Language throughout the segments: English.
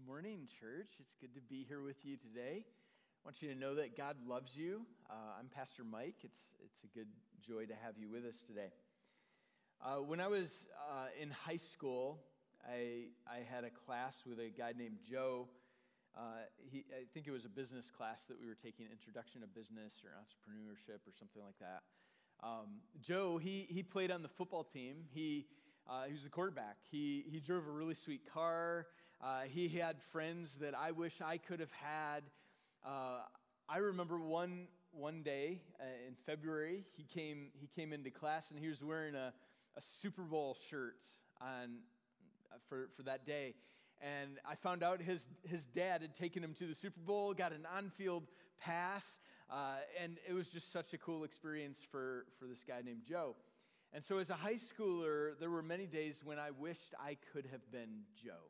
Morning, church. It's good to be here with you today. I want you to know that God loves you. I'm Pastor Mike. It's a good joy to have you with us today. When I was in high school, I had a class with a guy named Joe. I think it was a business class that we were taking, Introduction to Business or Entrepreneurship or something like that. Joe, he played on the football team. He was the quarterback. He drove a really sweet car. He had friends that I wish I could have had. I remember one day in February, he came into class and he was wearing a Super Bowl shirt for that day. And I found out his dad had taken him to the Super Bowl, got an on-field pass, and it was just such a cool experience for this guy named Joe. And so as a high schooler, there were many days when I wished I could have been Joe.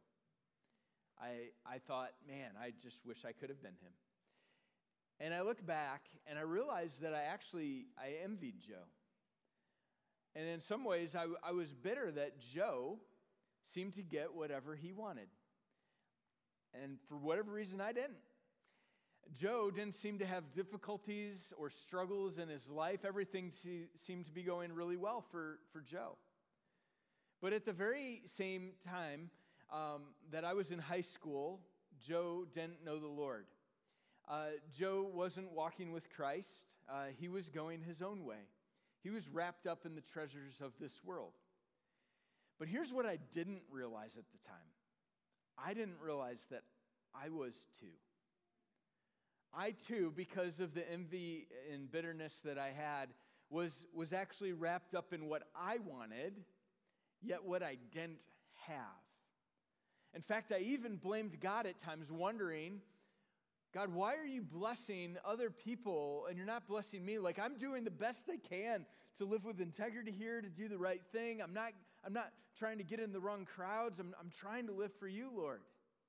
I thought, man, I just wish I could have been him. And I look back and I realized that I envied Joe. And in some ways, I was bitter that Joe seemed to get whatever he wanted. And for whatever reason, I didn't. Joe didn't seem to have difficulties or struggles in his life. Everything seemed to be going really well for Joe. But at the very same time that I was in high school, Joe didn't know the Lord. Joe wasn't walking with Christ. He was going his own way. He was wrapped up in the treasures of this world. But here's what I didn't realize at the time. I didn't realize that I was too. I too, because of the envy and bitterness that I had, was actually wrapped up in what I wanted, yet what I didn't have. In fact, I even blamed God at times, wondering, God, why are you blessing other people and you're not blessing me? Like, I'm doing the best I can to live with integrity here, to do the right thing. I'm not trying to get in the wrong crowds. I'm trying to live for you, Lord.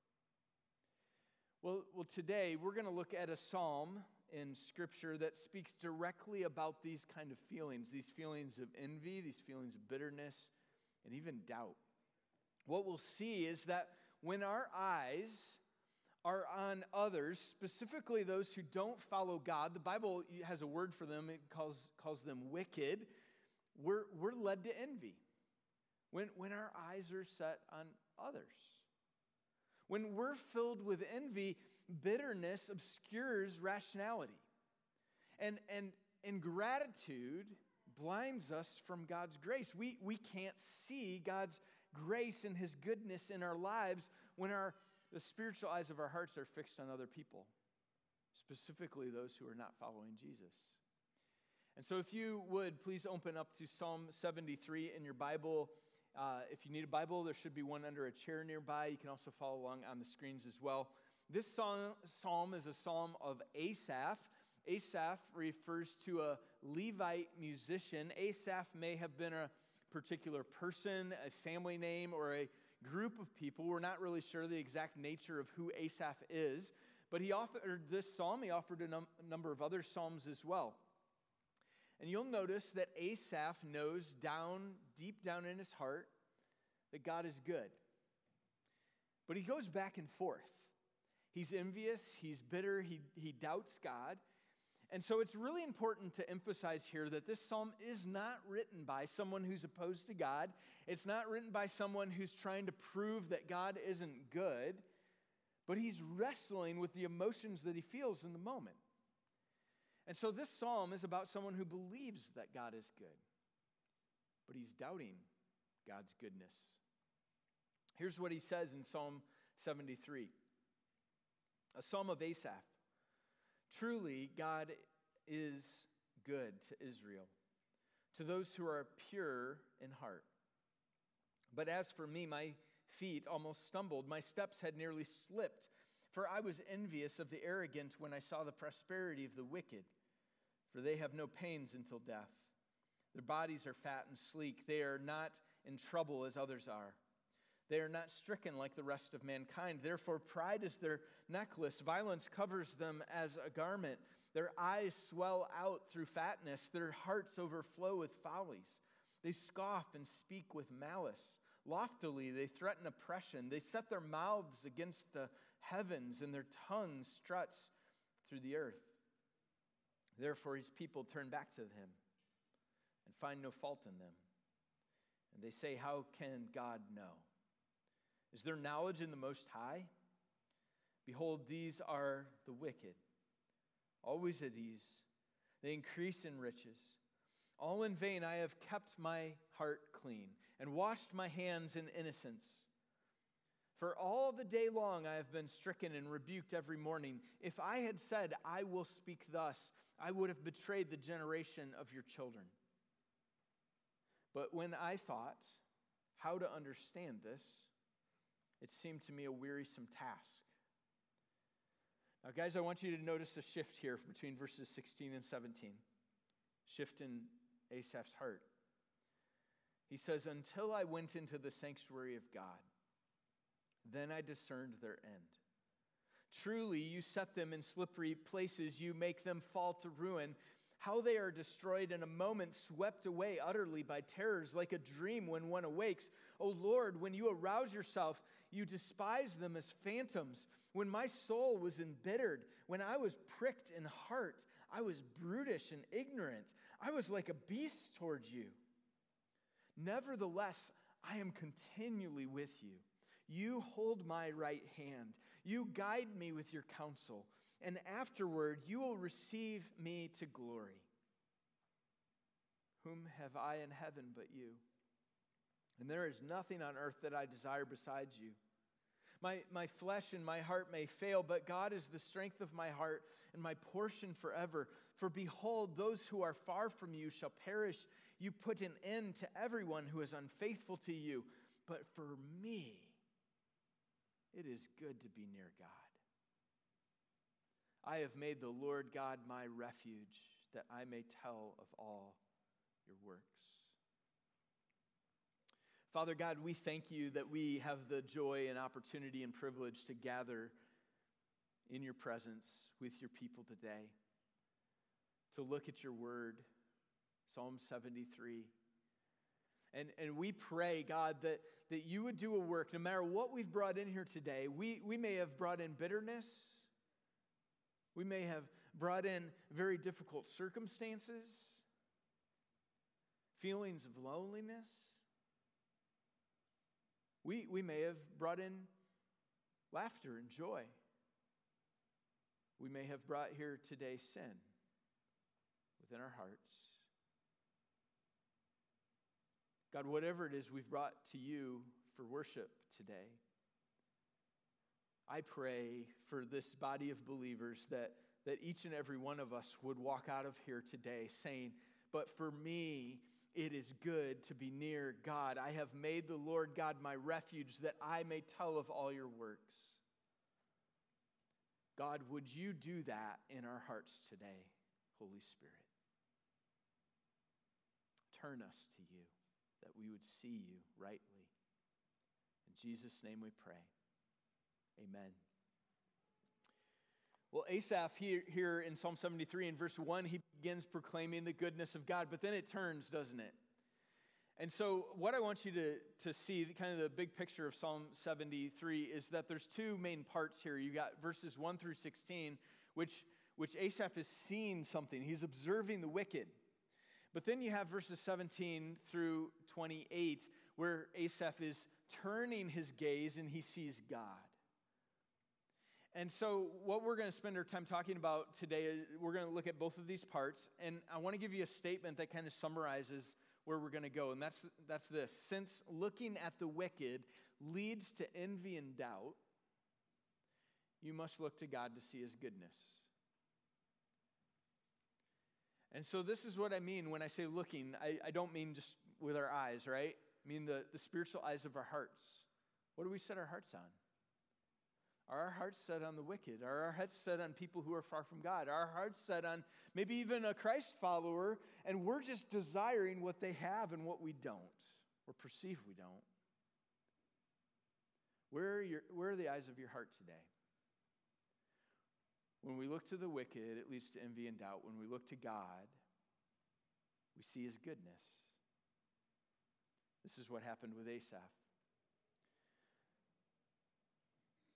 Well, today we're going to look at a psalm in Scripture that speaks directly about these kind of feelings, these feelings of envy, these feelings of bitterness, and even doubt. What we'll see is that when our eyes are on others, specifically those who don't follow God, the Bible has a word for them. It calls them wicked. We're led to envy when our eyes are set on others. When we're filled with envy, bitterness obscures rationality. And ingratitude blinds us from God's grace. We can't see God's grace and His goodness in our lives when the spiritual eyes of our hearts are fixed on other people, specifically those who are not following Jesus. And so if you would, please open up to Psalm 73 in your Bible. If you need a Bible, there should be one under a chair nearby. You can also follow along on the screens as well. This psalm is a psalm of Asaph. Asaph refers to a Levite musician. Asaph may have been a particular person, a family name, or a group of people. We're not really sure the exact nature of who Asaph is, but he authored this psalm. He offered a number of other psalms as well. And you'll notice that Asaph knows deep down in his heart that God is good. But he goes back and forth. He's envious, he's bitter, he doubts God. And so it's really important to emphasize here that this psalm is not written by someone who's opposed to God. It's not written by someone who's trying to prove that God isn't good, but he's wrestling with the emotions that he feels in the moment. And so this psalm is about someone who believes that God is good, but he's doubting God's goodness. Here's what he says in Psalm 73, a psalm of Asaph. Truly, God is good to Israel, to those who are pure in heart. But as for me, my feet almost stumbled. My steps had nearly slipped, for I was envious of the arrogant when I saw the prosperity of the wicked. For they have no pains until death. Their bodies are fat and sleek. They are not in trouble as others are. They are not stricken like the rest of mankind. Therefore, pride is their necklace. Violence covers them as a garment. Their eyes swell out through fatness. Their hearts overflow with follies. They scoff and speak with malice. Loftily, they threaten oppression. They set their mouths against the heavens, and their tongue struts through the earth. Therefore, his people turn back to him and find no fault in them. And they say, how can God know? Is there knowledge in the Most High? Behold, these are the wicked, always at ease. They increase in riches. All in vain I have kept my heart clean and washed my hands in innocence. For all the day long I have been stricken and rebuked every morning. If I had said, I will speak thus, I would have betrayed the generation of your children. But when I thought how to understand this, it seemed to me a wearisome task. Now, guys, I want you to notice a shift here between verses 16 and 17. Shift in Asaph's heart. He says, until I went into the sanctuary of God, then I discerned their end. Truly, you set them in slippery places. You make them fall to ruin. How they are destroyed in a moment, swept away utterly by terrors, like a dream when one awakes. O Lord, when you arouse yourself, you despise them as phantoms. When my soul was embittered, when I was pricked in heart, I was brutish and ignorant. I was like a beast towards you. Nevertheless, I am continually with you. You hold my right hand. You guide me with your counsel. And afterward, you will receive me to glory. Whom have I in heaven but you? And there is nothing on earth that I desire besides you. My flesh and my heart may fail, but God is the strength of my heart and my portion forever. For behold, those who are far from you shall perish. You put an end to everyone who is unfaithful to you. But for me, it is good to be near God. I have made the Lord God my refuge, that I may tell of all your works. Father God, we thank you that we have the joy and opportunity and privilege to gather in your presence with your people today, to look at your word, Psalm 73. And we pray, God, that you would do a work, no matter what we've brought in here today. We may have brought in bitterness. We may have brought in very difficult circumstances, feelings of loneliness. We may have brought in laughter and joy. We may have brought here today sin within our hearts. God, whatever it is we've brought to you for worship today, I pray for this body of believers that each and every one of us would walk out of here today saying, but for me, it is good to be near God. I have made the Lord God my refuge, that I may tell of all your works. God, would you do that in our hearts today, Holy Spirit? Turn us to you, that we would see you rightly. In Jesus' name we pray. Amen. Well, Asaph here in Psalm 73 in verse 1, he begins proclaiming the goodness of God, but then it turns, doesn't it? And so what I want you to see, kind of the big picture of Psalm 73, is that there's two main parts here. You got verses 1 through 16, which Asaph is seeing something. He's observing the wicked. But then you have verses 17 through 28, where Asaph is turning his gaze and he sees God. And so what we're going to spend our time talking about today is we're going to look at both of these parts. And I want to give you a statement that kind of summarizes where we're going to go. And that's this. Since looking at the wicked leads to envy and doubt, you must look to God to see his goodness. And so this is what I mean when I say looking. I don't mean just with our eyes, right? I mean the spiritual eyes of our hearts. What do we set our hearts on? Are our hearts set on the wicked? Are our hearts set on people who are far from God? Are our hearts set on maybe even a Christ follower, and we're just desiring what they have and what we don't, or perceive we don't? Where are the eyes of your heart today? When we look to the wicked, it leads to envy and doubt. When we look to God, we see his goodness. This is what happened with Asaph.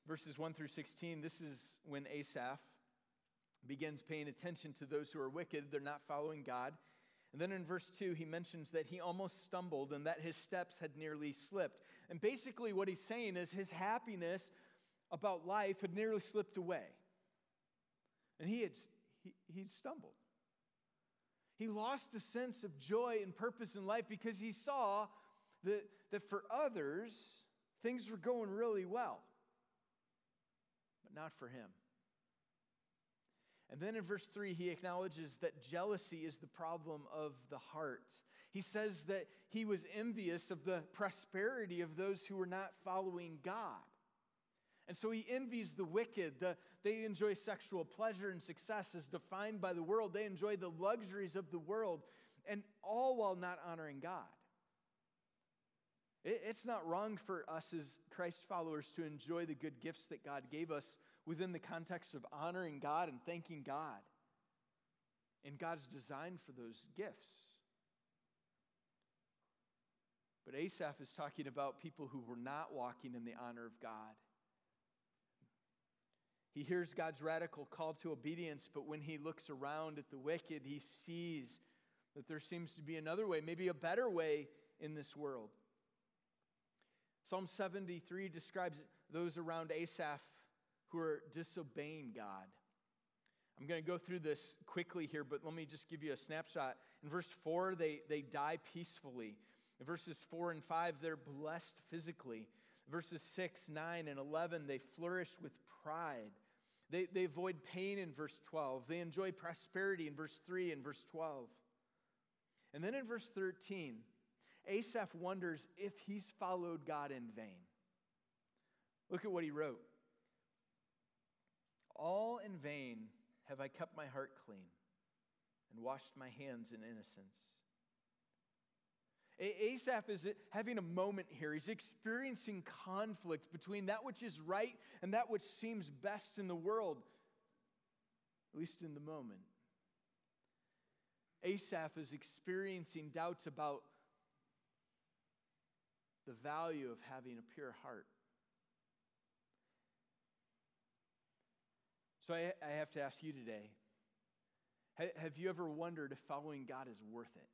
verses 1 through 16, this is when Asaph begins paying attention to those who are wicked. They're not following God. And then in verse 2, he mentions that he almost stumbled and that his steps had nearly slipped. And basically what he's saying is his happiness about life had nearly slipped away. And he'd stumbled. He lost a sense of joy and purpose in life because he saw that for others, things were going really well, but not for him. And then in verse 3, he acknowledges that jealousy is the problem of the heart. He says that he was envious of the prosperity of those who were not following God. And so he envies the wicked. They enjoy sexual pleasure and success as defined by the world. They enjoy the luxuries of the world, and all while not honoring God. It's not wrong for us as Christ followers to enjoy the good gifts that God gave us within the context of honoring God and thanking God and God's design for those gifts. But Asaph is talking about people who were not walking in the honor of God. He hears God's radical call to obedience, but when he looks around at the wicked, he sees that there seems to be another way, maybe a better way in this world. Psalm 73 describes those around Asaph who are disobeying God. I'm going to go through this quickly here, but let me just give you a snapshot. In verse 4, they die peacefully. In verses 4 and 5, they're blessed physically. Verses 6, 9, and 11, they flourish with pride. They avoid pain in verse 12. They enjoy prosperity in verse 3 and verse 12. And then in verse 13, Asaph wonders if he's followed God in vain. Look at what he wrote. All in vain have I kept my heart clean and washed my hands in innocence. Asaph is having a moment here. He's experiencing conflict between that which is right and that which seems best in the world, at least in the moment. Asaph is experiencing doubts about the value of having a pure heart. So I have to ask you today, have you ever wondered if following God is worth it?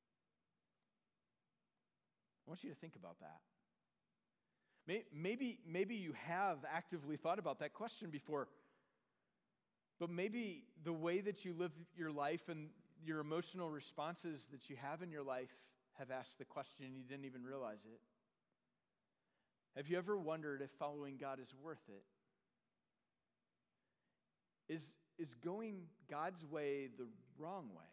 I want you to think about that. Maybe you have actively thought about that question before, but maybe the way that you live your life and your emotional responses that you have in your life have asked the question and you didn't even realize it. Have you ever wondered if following God is worth it? Is going God's way the wrong way?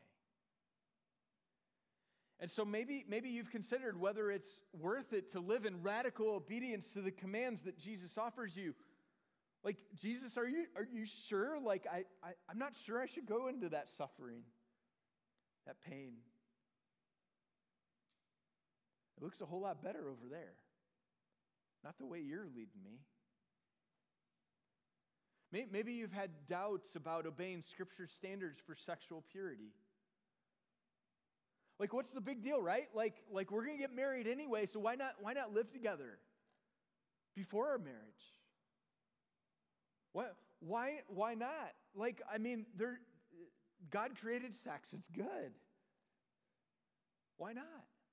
And so maybe you've considered whether it's worth it to live in radical obedience to the commands that Jesus offers you. Like, Jesus, are you sure? Like, I'm not sure I should go into that suffering, that pain. It looks a whole lot better over there. Not the way you're leading me. Maybe you've had doubts about obeying Scripture standards for sexual purity. Like, what's the big deal, right? Like we're going to get married anyway, so why not live together before our marriage? Why not? Like, I mean, God created sex. It's good. Why not?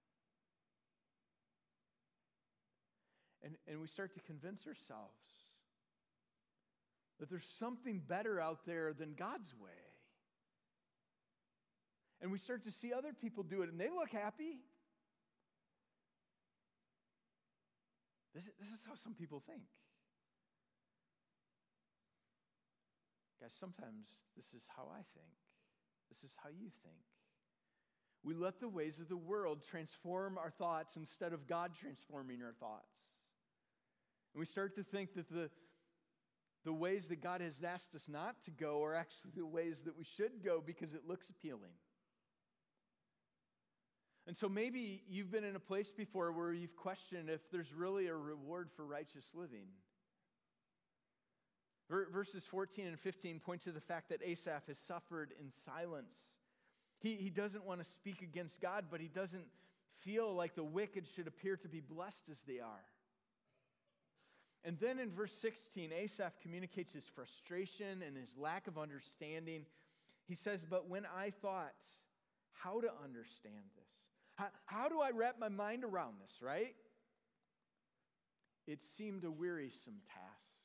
And we start to convince ourselves that there's something better out there than God's way. And we start to see other people do it, and they look happy. This is how some people think. Guys, sometimes this is how I think. This is how you think. We let the ways of the world transform our thoughts instead of God transforming our thoughts. And we start to think that the ways that God has asked us not to go are actually the ways that we should go because it looks appealing. And so maybe you've been in a place before where you've questioned if there's really a reward for righteous living. Verses 14 and 15 point to the fact that Asaph has suffered in silence. He doesn't want to speak against God, but he doesn't feel like the wicked should appear to be blessed as they are. And then in verse 16, Asaph communicates his frustration and his lack of understanding. He says, but when I thought how to understand this, how do I wrap my mind around this, right? It seemed a wearisome task.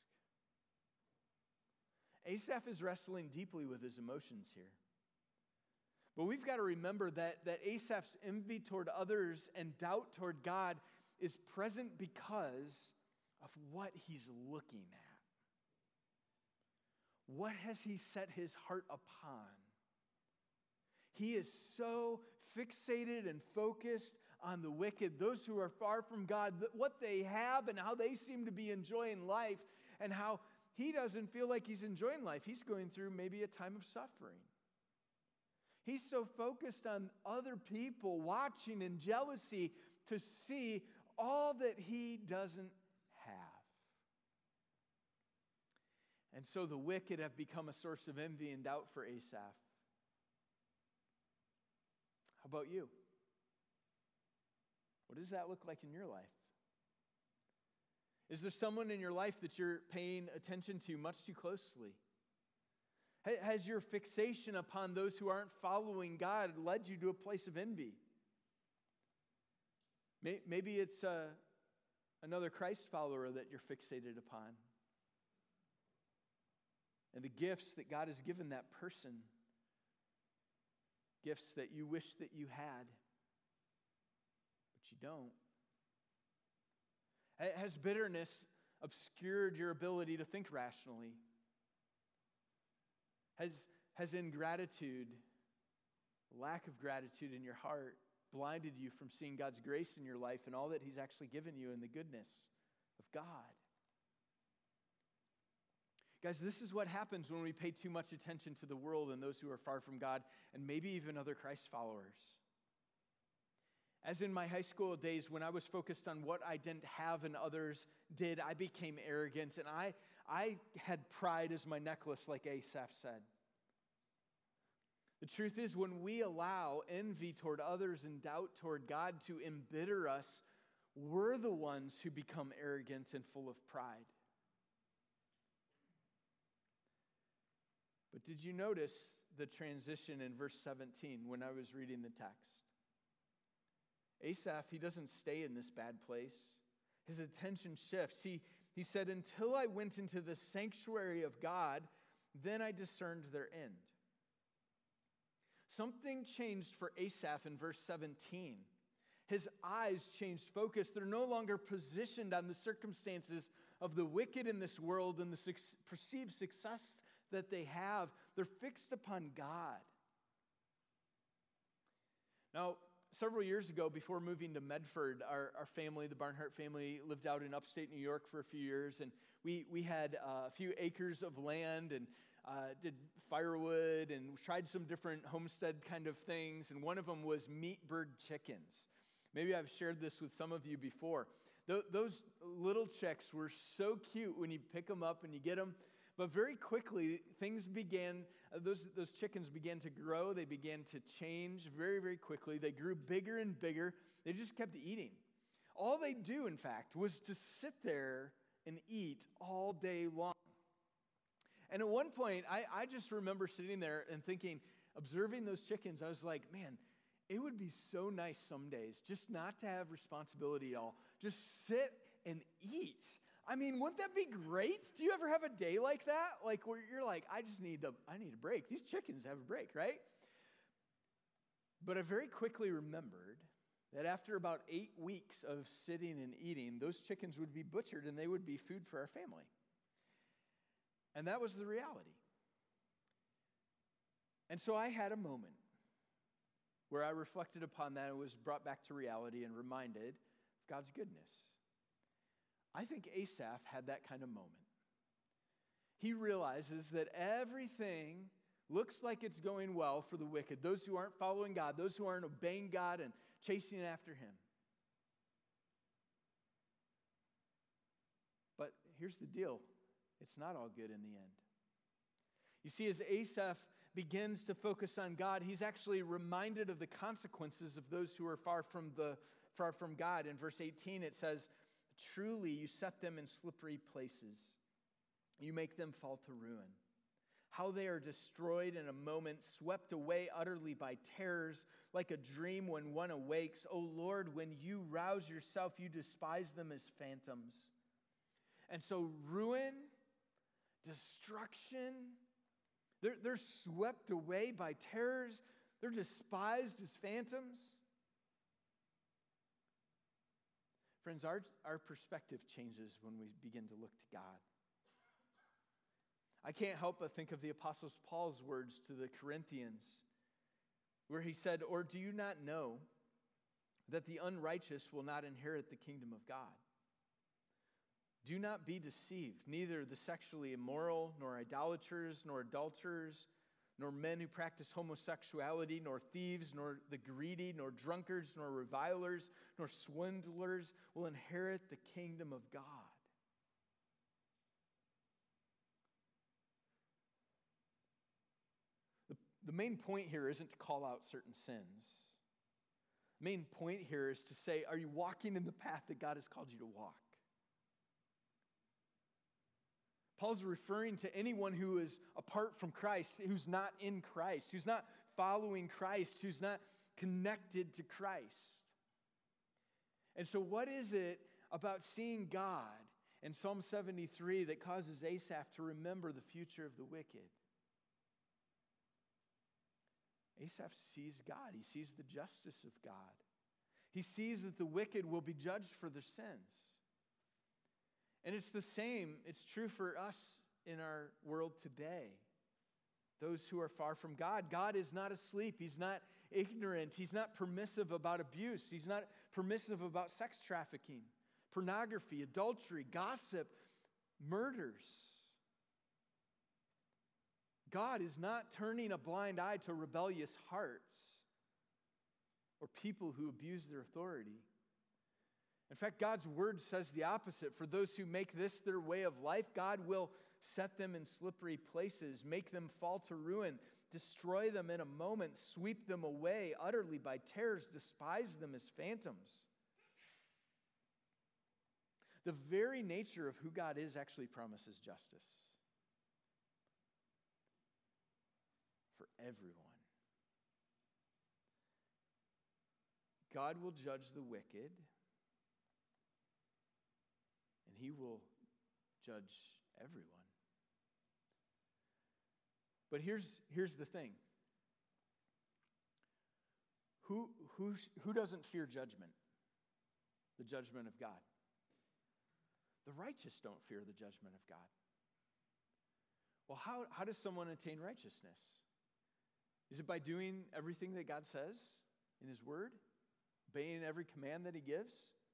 Asaph is wrestling deeply with his emotions here. But we've got to remember that Asaph's envy toward others and doubt toward God is present because of what he's looking at. What has he set his heart upon? He is so fixated and focused on the wicked, those who are far from God, what they have and how they seem to be enjoying life, and how he doesn't feel like he's enjoying life. He's going through maybe a time of suffering. He's so focused on other people watching in jealousy to see all that he doesn't have. And so the wicked have become a source of envy and doubt for Asaph. How about you? What does that look like in your life? Is there someone in your life that you're paying attention to much too closely? Has your fixation upon those who aren't following God led you to a place of envy? Maybe it's another Christ follower that you're fixated upon. And the gifts that God has given that person, gifts that you wish that you had, but you don't. Has bitterness obscured your ability to think rationally? Has ingratitude, lack of gratitude in your heart, blinded you from seeing God's grace in your life and all that He's actually given you in the goodness of God? Guys, this is what happens when we pay too much attention to the world and those who are far from God, and maybe even other Christ followers. As in my high school days, when I was focused on what I didn't have and others did, I became arrogant, and I had pride as my necklace, like Asaph said. The truth is, when we allow envy toward others and doubt toward God to embitter us, we're the ones who become arrogant and full of pride. But did you notice the transition in verse 17 when I was reading the text? Asaph, he doesn't stay in this bad place. His attention shifts. He said, until I went into the sanctuary of God, then I discerned their end. Something changed for Asaph in verse 17. His eyes changed focus. They're no longer positioned on the circumstances of the wicked in this world and the perceived success that they have. They're fixed upon God. Now, several years ago, before moving to Medford, our family, the Barnhart family, lived out in upstate New York for a few years, and we had a few acres of land and did firewood and tried some different homestead kind of things, and one of them was meat bird chickens. Maybe I've shared this with some of you before. Those little chicks were so cute when you pick them up and you get them, but very quickly things began, those chickens began to grow, they began to change very, very quickly. They grew bigger and bigger. They just kept eating. All they do, in fact, was to sit there and eat all day long. And at one point, I just remember sitting there and thinking, observing those chickens, I was like, man, it would be so nice some days just not to have responsibility at all. Just sit and eat. I mean, wouldn't that be great? Do you ever have a day like that? Like where you're like, I need a break. These chickens have a break, right? But I very quickly remembered that after about 8 weeks of sitting and eating, those chickens would be butchered and they would be food for our family. And that was the reality. And so I had a moment where I reflected upon that and was brought back to reality and reminded of God's goodness. I think Asaph had that kind of moment. He realizes that everything looks like it's going well for the wicked, those who aren't following God, those who aren't obeying God and chasing after Him. But here's the deal. It's not all good in the end. You see, as Asaph begins to focus on God, he's actually reminded of the consequences of those who are far from God. In verse 18, it says, Truly, you set them in slippery places. You make them fall to ruin. How they are destroyed in a moment, swept away utterly by terrors, like a dream when one awakes. O Lord, when you rouse yourself, you despise them as phantoms. And so ruin, destruction, they're swept away by terrors. They're despised as phantoms. Friends, our perspective changes when we begin to look to God. I can't help but think of the Apostle Paul's words to the Corinthians, where he said, "Or do you not know that the unrighteous will not inherit the kingdom of God? Do not be deceived. Neither the sexually immoral, nor idolaters, nor adulterers, nor men who practice homosexuality, nor thieves, nor the greedy, nor drunkards, nor revilers, nor swindlers will inherit the kingdom of God." The main point here isn't to call out certain sins. The main point here is to say, are you walking in the path that God has called you to walk? Paul's referring to anyone who is apart from Christ, who's not in Christ, who's not following Christ, who's not connected to Christ. And so what is it about seeing God in Psalm 73 that causes Asaph to remember the future of the wicked? Asaph sees God. He sees the justice of God. He sees that the wicked will be judged for their sins. And it's the same. It's true for us in our world today. Those who are far from God. God is not asleep. He's not ignorant. He's not permissive about abuse. He's not permissive about sex trafficking, pornography, adultery, gossip, murders. God is not turning a blind eye to rebellious hearts or people who abuse their authority. In fact, God's word says the opposite. For those who make this their way of life, God will set them in slippery places, make them fall to ruin, destroy them in a moment, sweep them away utterly by terrors, despise them as phantoms. The very nature of who God is actually promises justice for everyone. God will judge the wicked, and he will judge everyone. But here's the thing. Who doesn't fear judgment? The judgment of God. The righteous don't fear the judgment of God. Well, how does someone attain righteousness? Is it by doing everything that God says in his word? Obeying every command that he gives?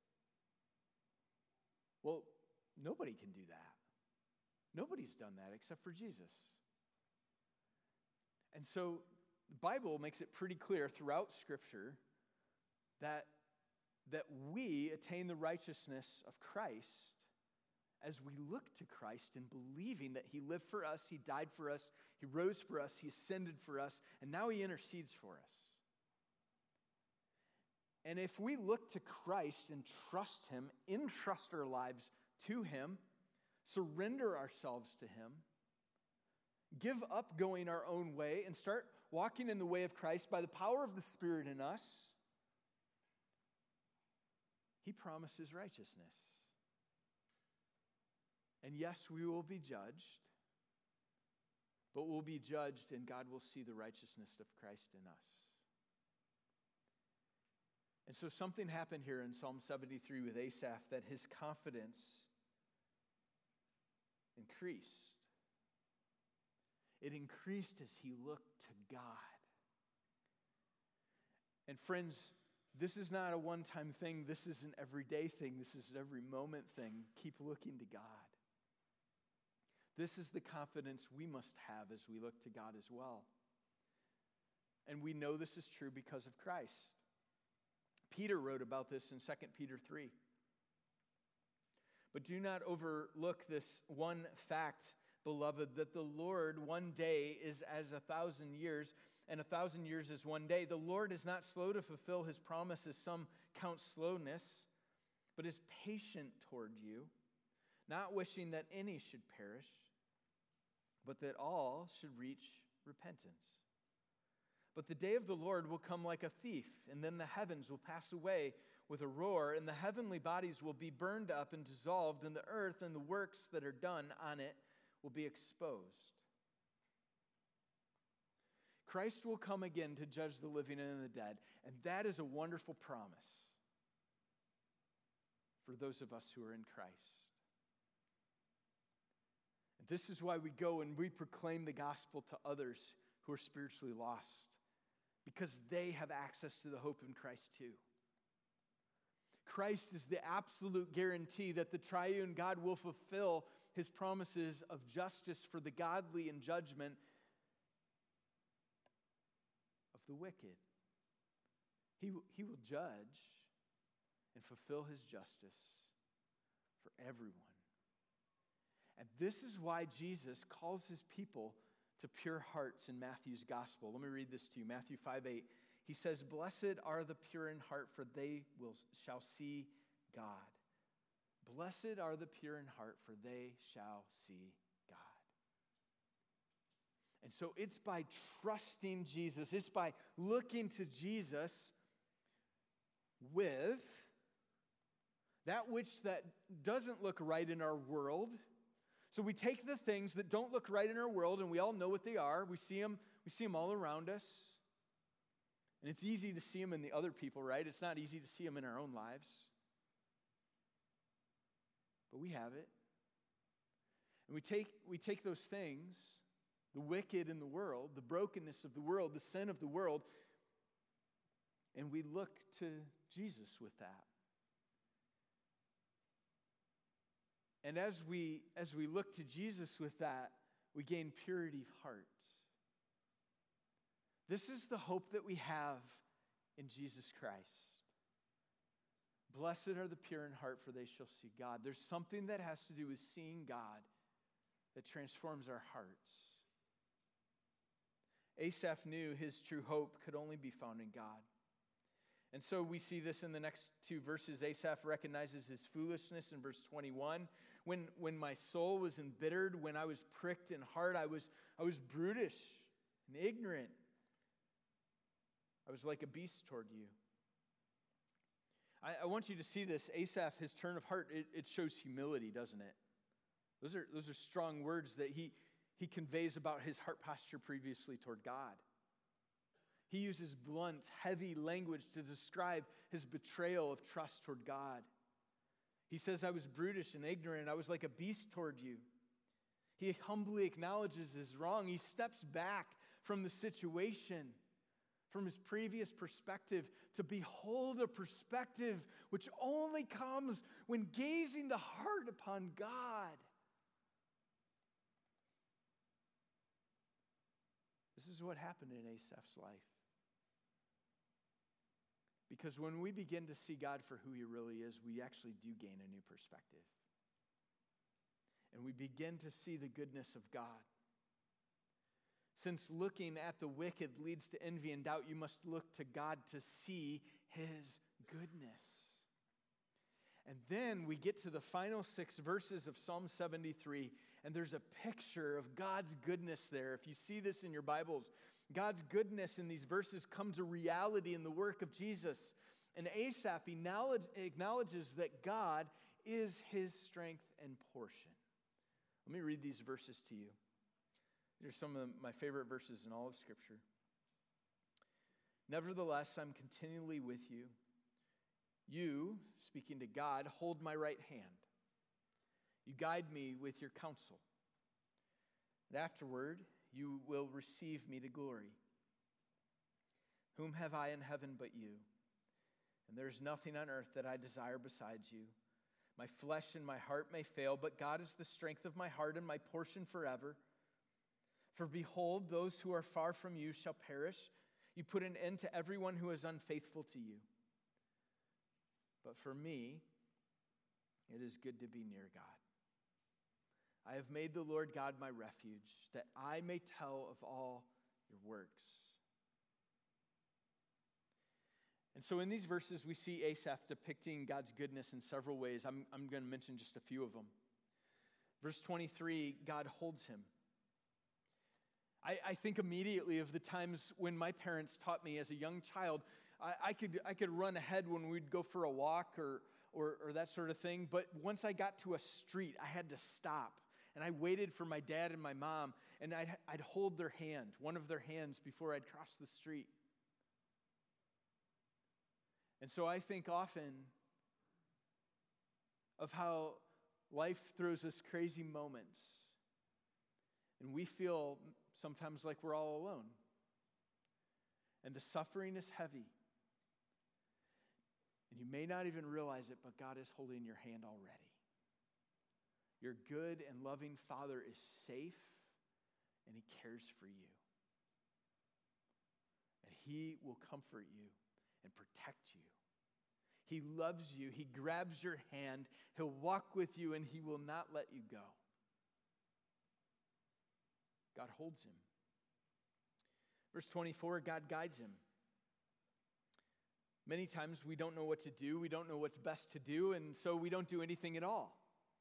Well, nobody can do that. Nobody's done that except for Jesus. And so the Bible makes it pretty clear throughout Scripture that we attain the righteousness of Christ as we look to Christ in believing that he lived for us, he died for us, he rose for us, he ascended for us, and now he intercedes for us. And if we look to Christ and trust him, entrust our lives to him, surrender ourselves to him, give up going our own way, and start walking in the way of Christ by the power of the Spirit in us, he promises righteousness. And yes, we will be judged, but we'll be judged and God will see the righteousness of Christ in us. And so something happened here in Psalm 73 with Asaph that his confidence increased. It increased as he looked to God. And friends, this is not a one-time thing. This is an everyday thing. This is an every moment thing. Keep looking to God. This is the confidence we must have as we look to God as well. And we know this is true because of Christ. Peter wrote about this in 2 Peter 3. But do not overlook this one fact, beloved, that the Lord one day is as 1,000 years, and 1,000 years is one day. The Lord is not slow to fulfill his promise, as some count slowness, but is patient toward you, not wishing that any should perish, but that all should reach repentance. But the day of the Lord will come like a thief, and then the heavens will pass away with a roar, and the heavenly bodies will be burned up and dissolved, and the earth and the works that are done on it will be exposed. Christ will come again to judge the living and the dead, and that is a wonderful promise for those of us who are in Christ. And this is why we go and we proclaim the gospel to others who are spiritually lost, because they have access to the hope in Christ too. Christ is the absolute guarantee that the triune God will fulfill his promises of justice for the godly and judgment of the wicked. He will judge and fulfill his justice for everyone. And this is why Jesus calls his people to pure hearts in Matthew's gospel. Let me read this to you. Matthew 5:8. He says, "Blessed are the pure in heart, for they shall see God." Blessed are the pure in heart, for they shall see God. And so it's by trusting Jesus, it's by looking to Jesus with that which that doesn't look right in our world. So we take the things that don't look right in our world, and we all know what they are. We see them all around us. And it's easy to see them in the other people, right? It's not easy to see them in our own lives. But we have it. And we take those things, the wicked in the world, the brokenness of the world, the sin of the world, and we look to Jesus with that. And as we look to Jesus with that, we gain purity of heart. This is the hope that we have in Jesus Christ. Blessed are the pure in heart, for they shall see God. There's something that has to do with seeing God that transforms our hearts. Asaph knew his true hope could only be found in God. And so we see this in the next two verses. Asaph recognizes his foolishness in verse 21. When my soul was embittered, when I was pricked in heart, I was brutish and ignorant. I was like a beast toward you. I want you to see this. Asaph, his turn of heart, it shows humility, doesn't it? Those are strong words that he conveys about his heart posture previously toward God. He uses blunt, heavy language to describe his betrayal of trust toward God. He says, I was brutish and ignorant. I was like a beast toward you. He humbly acknowledges his wrong. He steps back from the situation, from his previous perspective, to behold a perspective which only comes when gazing the heart upon God. This is what happened in Asaph's life. Because when we begin to see God for who he really is, we actually do gain a new perspective. And we begin to see the goodness of God. Since looking at the wicked leads to envy and doubt, you must look to God to see his goodness. And then we get to the final 6 verses of Psalm 73, and there's a picture of God's goodness there. If you see this in your Bibles, God's goodness in these verses comes to reality in the work of Jesus. And Asaph acknowledges that God is his strength and portion. Let me read these verses to you. These are some of my favorite verses in all of Scripture. Nevertheless, I'm continually with you. You, speaking to God, hold my right hand. You guide me with your counsel. And afterward, you will receive me to glory. Whom have I in heaven but you? And there is nothing on earth that I desire besides you. My flesh and my heart may fail, but God is the strength of my heart and my portion forever. For behold, those who are far from you shall perish. You put an end to everyone who is unfaithful to you. But for me, it is good to be near God. I have made the Lord God my refuge, that I may tell of all your works. And so in these verses, we see Asaph depicting God's goodness in several ways. I'm going to mention just a few of them. Verse 23, God holds him. I think immediately of the times when my parents taught me as a young child. I could run ahead when we'd go for a walk or that sort of thing. But once I got to a street, I had to stop. And I waited for my dad and my mom, and I'd hold their hand, one of their hands, before I'd cross the street. And so I think often of how life throws us crazy moments, and we feel sometimes like we're all alone. And the suffering is heavy. And you may not even realize it, but God is holding your hand already. Your good and loving Father is safe, and He cares for you. And He will comfort you and protect you. He loves you. He grabs your hand. He'll walk with you, and He will not let you go. God holds him. Verse 24, God guides him. Many times we don't know what to do. We don't know what's best to do, and so we don't do anything at all.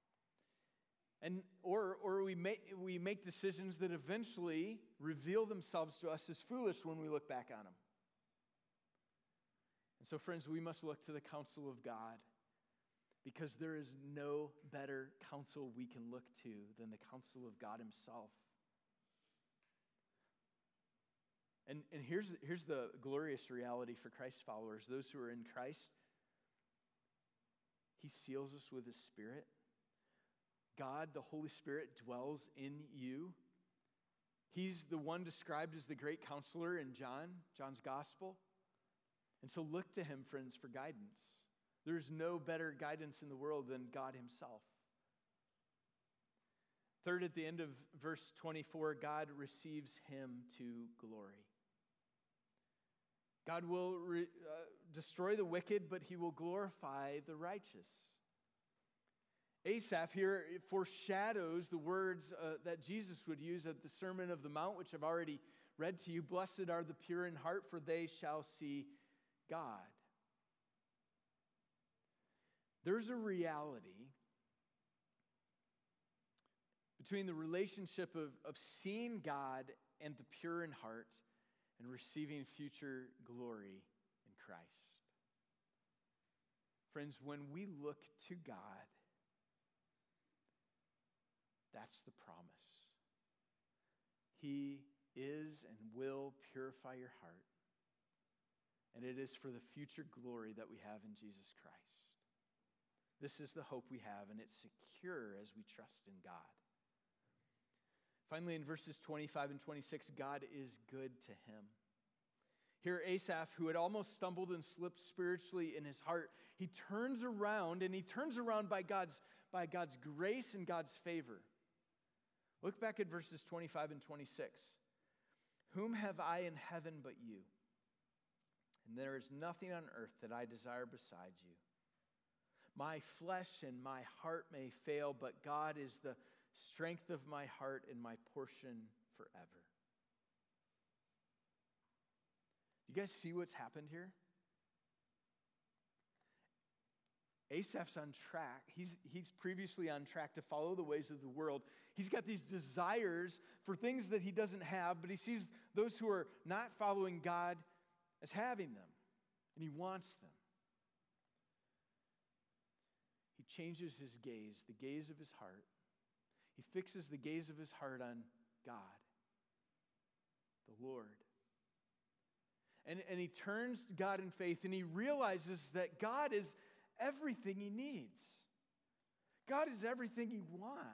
Or we make decisions that eventually reveal themselves to us as foolish when we look back on them. And so, friends, we must look to the counsel of God, because there is no better counsel we can look to than the counsel of God Himself. And here's the glorious reality for Christ's followers, those who are in Christ. He seals us with His Spirit. God, the Holy Spirit, dwells in you. He's the one described as the great counselor in John's gospel. And so look to Him, friends, for guidance. There's no better guidance in the world than God Himself. Third, at the end of verse 24, God receives him to glory. God will destroy the wicked, but He will glorify the righteous. Asaph here foreshadows the words that Jesus would use at the Sermon of the Mount, which I've already read to you. Blessed are the pure in heart, for they shall see God. There's a reality between the relationship of seeing God and the pure in heart and receiving future glory in Christ. Friends, when we look to God, that's the promise. He is and will purify your heart. And it is for the future glory that we have in Jesus Christ. This is the hope we have, and it's secure as we trust in God. Finally, in verses 25 and 26, God is good to him. Here, Asaph, who had almost stumbled and slipped spiritually in his heart, he turns around, and he turns around by God's grace and God's favor. Look back at verses 25 and 26. Whom have I in heaven but you? And there is nothing on earth that I desire besides you. My flesh and my heart may fail, but God is the strength of my heart and my portion forever. You guys see what's happened here? Asaph's on track. He's previously on track to follow the ways of the world. He's got these desires for things that he doesn't have, but he sees those who are not following God as having them, and he wants them. He changes his gaze, the gaze of his heart. He fixes the gaze of his heart on God, the Lord. And he turns to God in faith, and he realizes that God is everything he needs. God is everything he wants.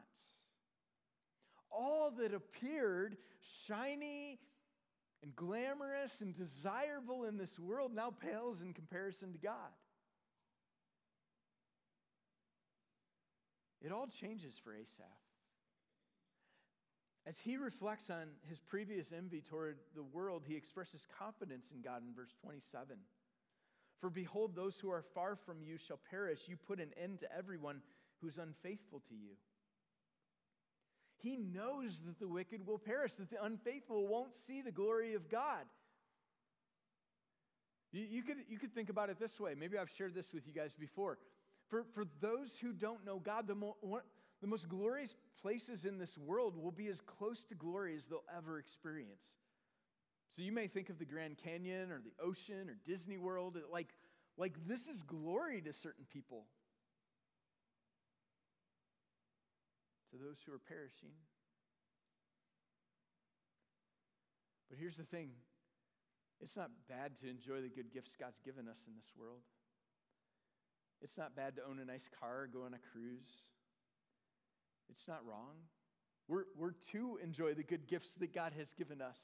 All that appeared shiny and glamorous and desirable in this world now pales in comparison to God. It all changes for Asaph. As he reflects on his previous envy toward the world, he expresses confidence in God in verse 27. For behold, those who are far from you shall perish. You put an end to everyone who's unfaithful to you. He knows that the wicked will perish, that the unfaithful won't see the glory of God. You could think about it this way. Maybe I've shared this with you guys before. For those who don't know God, the most glorious places in this world will be as close to glory as they'll ever experience. So you may think of the Grand Canyon or the ocean or Disney World, like this is glory to certain people. To those who are perishing. But here's the thing. It's not bad to enjoy the good gifts God's given us in this world. It's not bad to own a nice car or go on a cruise. It's not wrong. We're to enjoy the good gifts that God has given us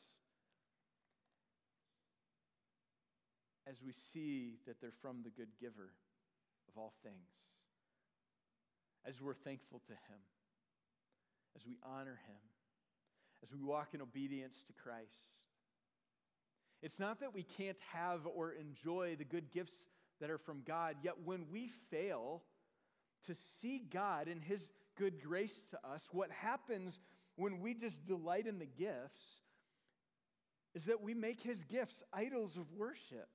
as we see that they're from the good giver of all things, as we're thankful to Him, as we honor Him, as we walk in obedience to Christ. It's not that we can't have or enjoy the good gifts that are from God, yet when we fail to see God and His good grace to us, what happens when we just delight in the gifts is that we make His gifts idols of worship.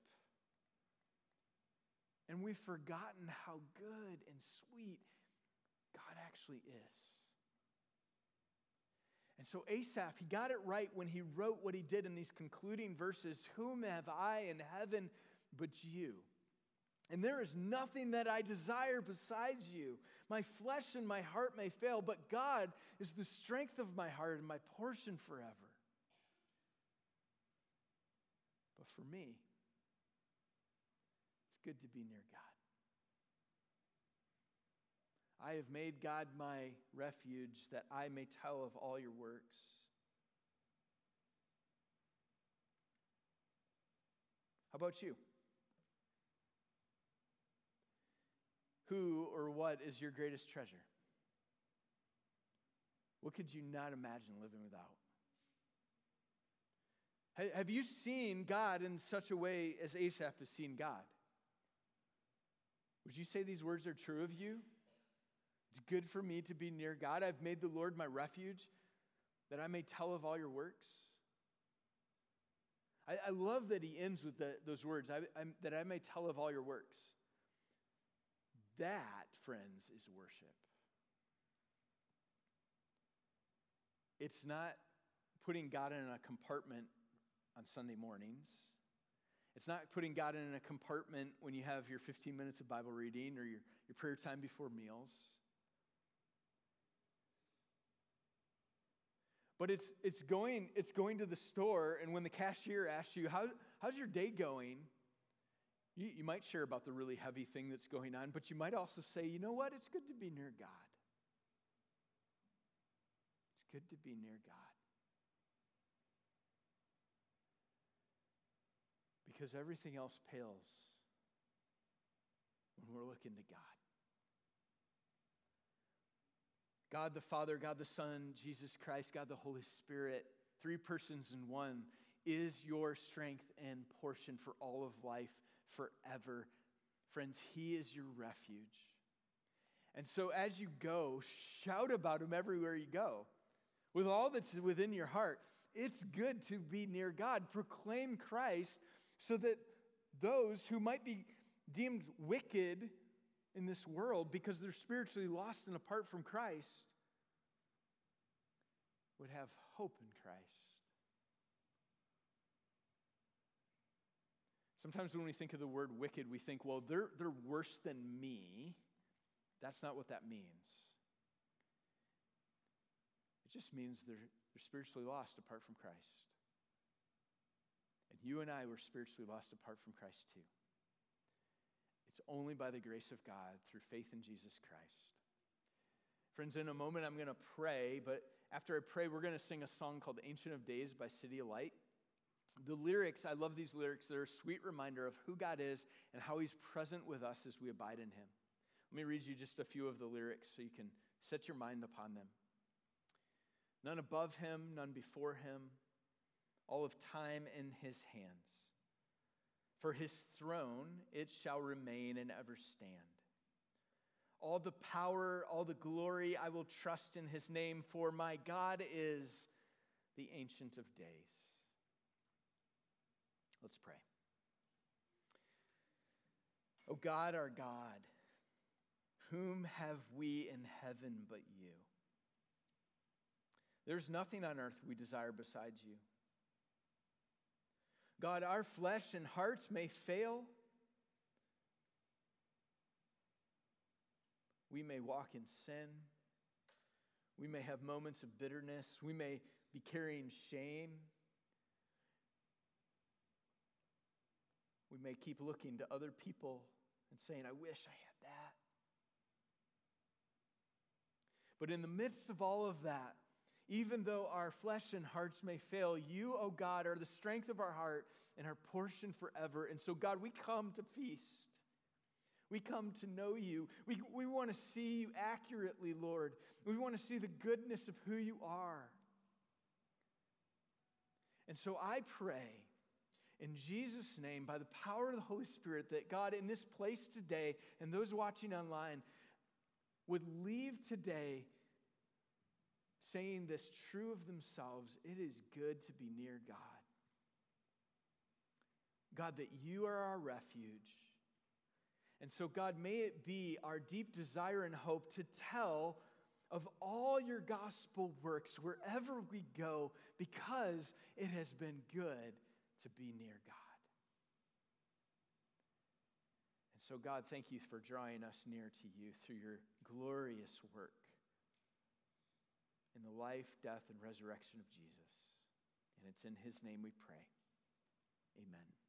And we've forgotten how good and sweet God actually is. And so Asaph, he got it right when he wrote what he did in these concluding verses. Whom have I in heaven but you? And there is nothing that I desire besides you. My flesh and my heart may fail, but God is the strength of my heart and my portion forever. But for me, it's good to be near God. I have made God my refuge that I may tell of all your works. How about you? Who or what is your greatest treasure? What could you not imagine living without? Have you seen God in such a way as Asaph has seen God? Would you say these words are true of you? It's good for me to be near God. I've made the Lord my refuge, that I may tell of all your works. I love that he ends with those words, that I may tell of all your works. That, friends, is worship. It's not putting God in a compartment on Sunday mornings. It's not putting God in a compartment when you have your 15 minutes of Bible reading or your prayer time before meals. But it's going to the store, and when the cashier asks you, how's your day going? You might share about the really heavy thing that's going on, but you might also say, you know what? It's good to be near God. It's good to be near God. Because everything else pales when we're looking to God. God the Father, God the Son, Jesus Christ, God the Holy Spirit, three persons in one, is your strength and portion for all of life forever. Friends, He is your refuge. And so as you go, shout about Him everywhere you go. With all that's within your heart, it's good to be near God. Proclaim Christ so that those who might be deemed wicked in this world because they're spiritually lost and apart from Christ would have hope in Christ. Sometimes when we think of the word wicked, we think, well, they're worse than me. That's not what that means. It just means they're spiritually lost apart from Christ. And you and I were spiritually lost apart from Christ too. It's only by the grace of God through faith in Jesus Christ. Friends, in a moment I'm going to pray, but after I pray, we're going to sing a song called Ancient of Days by City of Light. The lyrics, I love these lyrics. They're a sweet reminder of who God is and how He's present with us as we abide in Him. Let me read you just a few of the lyrics so you can set your mind upon them. None above Him, none before Him, all of time in His hands. For His throne, it shall remain and ever stand. All the power, all the glory, I will trust in His name, for my God is the Ancient of Days. Let's pray. O God, our God, whom have we in heaven but you? There's nothing on earth we desire besides you. God, our flesh and hearts may fail. We may walk in sin. We may have moments of bitterness. We may be carrying shame. We may keep looking to other people and saying, I wish I had that. But in the midst of all of that, even though our flesh and hearts may fail, you, O God, are the strength of our heart and our portion forever. And so, God, we come to feast. We come to know you. We want to see you accurately, Lord. We want to see the goodness of who you are. And so I pray in Jesus' name, by the power of the Holy Spirit, that God, in this place today, and those watching online, would leave today saying this true of themselves: it is good to be near God. God, that you are our refuge. And so, God, may it be our deep desire and hope to tell of all your gospel works wherever we go, because it has been good to be near God. And so, God, thank you for drawing us near to you through your glorious work in the life, death, and resurrection of Jesus. And it's in his name we pray. Amen.